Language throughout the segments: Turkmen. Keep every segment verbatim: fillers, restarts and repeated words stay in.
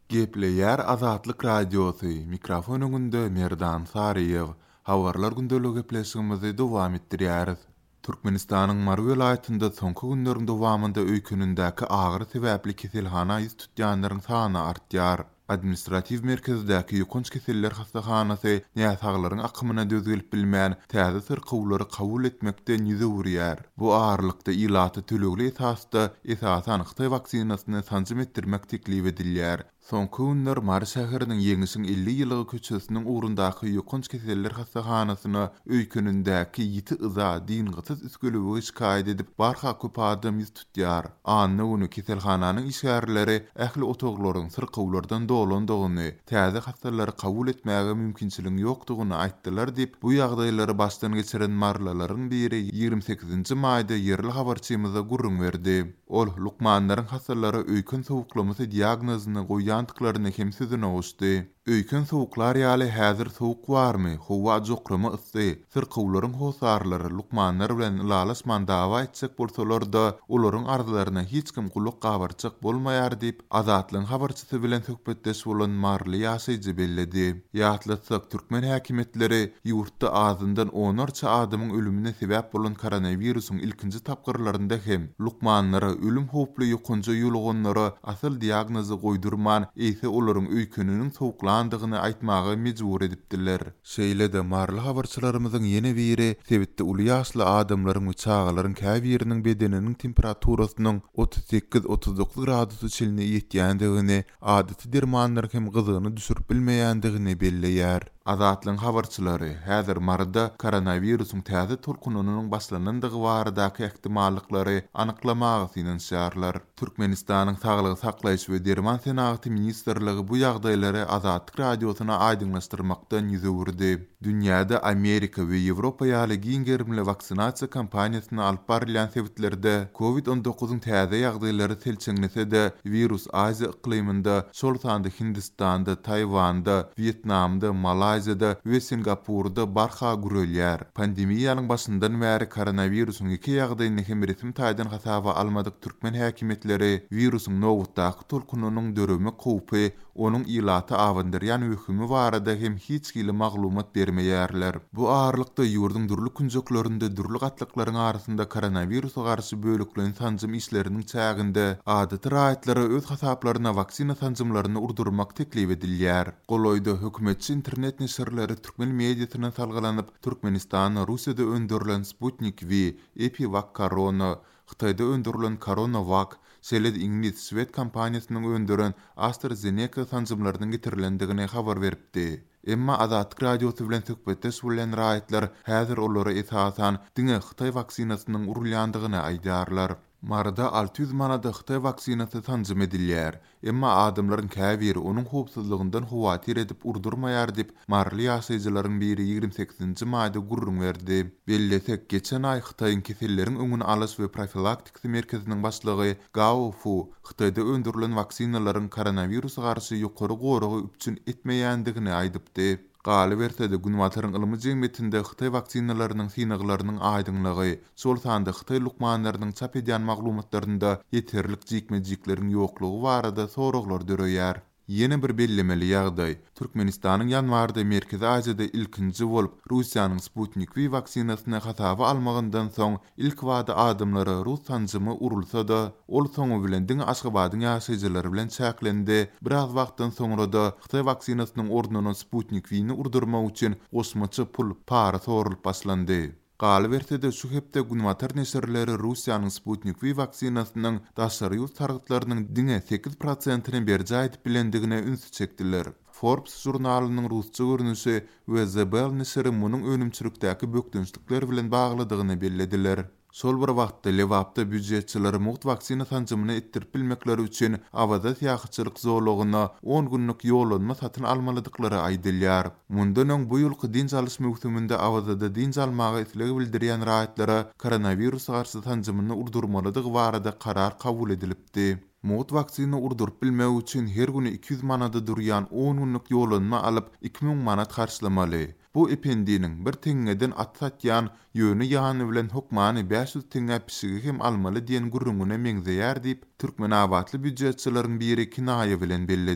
Gepleýär Azatlyk Radiosu, mikrofon öňünde Merdan Sariýew. Habarlar gündöligi gepleşigimizi dowam etdirýäris. Türkmenistanyň Mar welaýatynda soňky günleriň dowamında öýkünündäki agyr sebäpli keselhana ýüz tutýanlaryň sany artýar. Administrativ merkezdäki ýokunç keseller hastahanasy näsaglaryň akymyna dözülip bilmän täze syrkawlary kabul etmekden ýüze wurýar. Bu ağırlykda ilaty tölegli esasda esasan Xitay waksinasyny tanzym etdirmek teklip edilýär. Soňky günler Mar şäheriniň ýeňişiň elli ýylygy köçesiniň ugrundaky ýokunç keseller hastahanasyna öýkünündäki ýiti yza diňgysiz üskülügi şikaýet edip barha köp adam ýüz tutýar. Anny ony keselhananyň işgärleri ähli otoglaryň syrkawlardan dolandygyny, täze hastalary kabul etmäge mümkinçiligi ýokdugyny aýtdylar diýip bu ýagdaýlary başdan geçiren marlalaryň biri ýygrimi sekizinji maýda yerli habarçymyza gurrun berdi. Ol Lukmanlaryň hastalary öýkün sowuklamasy diagnozyny goýandyklaryny hem sözüne goşdy. Öýkün sowuklar ýaly häzir sowuk barmy? Howa jokramy ysy. Syrkawlaryň hosarlary Lukmanlar bilen lalaşman dawa etjek bolsalar-da olaryň arzylaryna hiç kim gulak gabarjak bolmaýar diýip Azatlyň habarçysy bilen söhbetdeş bolan marly ýaşaýjy belledi. Ýatlatsak türkmen häkimetleri ýurtda azyndan onarça adamyň ölümine sebäp bolan koronawirusyň ilkinji tapgyrlarynda hem Lukmanlara ölüm hoply ýokunja ýolgonlara asyl diagnozy goýdurman ise olaryň öýküniniň sowuklandygyny aýtmagy mejbur edipdiler. Şeýle-de marly habarçylarymyzyň ýene biri sebitde uly ýaşly adamlaryň we çagalaryň käbiriniň bedeniniň temperaturasynyň otuz sekiz otuz dokuz gradusy çeline ýetýändigini, adaty dermanlar hem gyzygyny düşürip bilmeýändigini belleýär. Azatlyň habarçylary häzir Marda koronawirusyň täze tolkunynyň başlanandygy baradaky ähtimallyklary anyklamagy sinenşärler. Türkmenistanyň Saglygy saklaýyş we derman senaty ministrligi bu ýagdaýlary Azatlyk radiosyna aýdynlaşdyrmakdan ýüze wurdy. Dünýäde Amerika we Ýewropa ýaly giňerimli vaksinasiýa kampaniýasyny alyp barylan sebäplerde covid on dokuzyň täze ýagdaýlary selçeňlese-de virus Aziýa ikliminde, şol sanda Hindistanda, Taýwanda, Vietnamda, Malaýzyada we Singapurda barha gürelýär. Pandemiýanyň başyndan bäri koronawirusyň iki ýagdaýyny hem resmi taýdan hasaba almadyk türkmen häkimetleri virusyň nowutdaky tolkunynyň döremi howpy, onuň ilaty awandyrýan hökümi barada hem hiç gili maglumat bermeýärler. Bu ağırlykda ýurdun durly künjeklerinde durly gatlyklaryň arasynda koronawirusa garşy bölüklerin tanzym işleriniň çäginde adaty raýatlary öz hasaplaryna vaksina tanzymlaryny urdurmak teklip edilýär. Goloýda hökümetçi internet neşirleri türkmen mediasyna salgylanyp Türkmenistan, Russiýada öndürilen Sputnik V, Epivac Corona, Xitayda öndürilen CoronaVac, Seled İngiliz Swed kampaniýasynyň öndüren AstraZeneca tanzymlarynyň getirilendigine habar beripdi. Emma Azatlyk radiosy bilen söhbetdeş bolan raýatlar häzir olary esasan diňe Xitay vaksinasynyň urulýandygyny aýdarlar. Marada altı yüz manada Xitay vaksinasy tanzym edilýär. Emma adamlaryň käbiri onuň howpsuzlygyndan howatir edip urdurmaýar diýip marly ýaşaýjylaryň biri ýygrimi sekizinji maýda gurrun berdi. Bellesek geçen ay Xitaýyň keselleriň öňüni alyş we profilaktik merkeziniň başlygy Gao Fu Xitayda öndürilen vaksinalaryň koronawirusa garşy ýokary goragy üçin etmeýändigini aýdypdy. Galy bersede günwataryň ylmy jemgyýetinde Xitay vaksinalarynyň synaglarynyň aýdynlygy, şol sanda Xitay lukmanlarynyň çap edýän maglumatlarynda ýeterlik jikmejiklerin ýoklugy barada soraglar döreýär. Yeni bir bellemeli ýagdaý. Türkmenistanyň ýanwarda Merkezi Aziýada ilkinji bolup Russiýanyň Sputnik V vaksinasyny hasaba almagyndan soň ilk wada adamlara Rus tanzymy urulsa-da, ol soňu bilen diň Aşgabatyň ýaşaýjylary bilen çäklendi. Biraz wagtdan soňra-da Xitay vaksinasynyň ordunyna Sputnik V-ni urdurmak üçin gosmaçy pul para sorulyp başlandy. Galy bersede şu hepde günwatar neşirleri Russiýanyň Sputnik V vaksinasynyň daşary ýurt targıtlarynyň diňe sekiz prosentyny berje aýdyp bilendigine ünsü çekdiler. Forbes jurnalynyň rusça görnüşi we The Bell neşiri munyň önümçülükdäki bökdünçlikler bilen baglydygyny bellediler. Şol bir wagtda Lewapda büdjetçileri muht vaksina tanzymyny etdirip bilmekleri üçin awada ýahyçylyk zorlugyna on günlük ýolanma satyn almalydyklary aýdylýar. Mundan öň bu ýylky dinç alys mewsüminde awada dinç almagy isleg bildirýän raýatlara koronawirusa garşy tanzymyny urdurmalydygy barada karar kabul edilipdi. Muht vaksina urdurup bilmek üçin her güni iki yüz manada durýan on günlük ýolanma alyp iki ming manat harçlamaly. Bu ependiniň bir teňeden atsatýan ýöni ýany bilen hukmany beş yüz teňe pişigi hem almaly diýen gurrungyna meňzeýär diýip türkmen awatly büdjetçileriň biri kinaýa bilen belledi.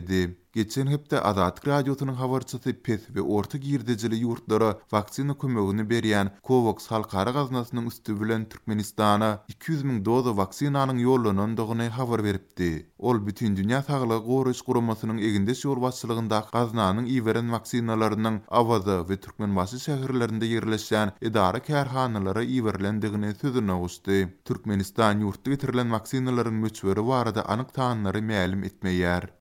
Geçen hepde Azatlyk Radiosynyň habarçysy Pes we Orta Girdejili ýurtlara waksina kömegini berýän Covax halkara gaznasynyň üstü bilen Türkmenistana iki yüz miň doza vaksinanyň ýollanandygyny habar beripdi. Ol bütün dünýä saglyk goraş guramasynyň egindeş ýol başçylygynda gaznanyň iweren vaksinalarynyň awaza we Türkmenbaşy şäherlerinde ýerleşýän edara kärhanalara iwerilendigini sözüne guşdy. Türkmenistan ýurtda getirilen vaksinalaryň möçberi barada anyk tanlary ma'lum etmeýär.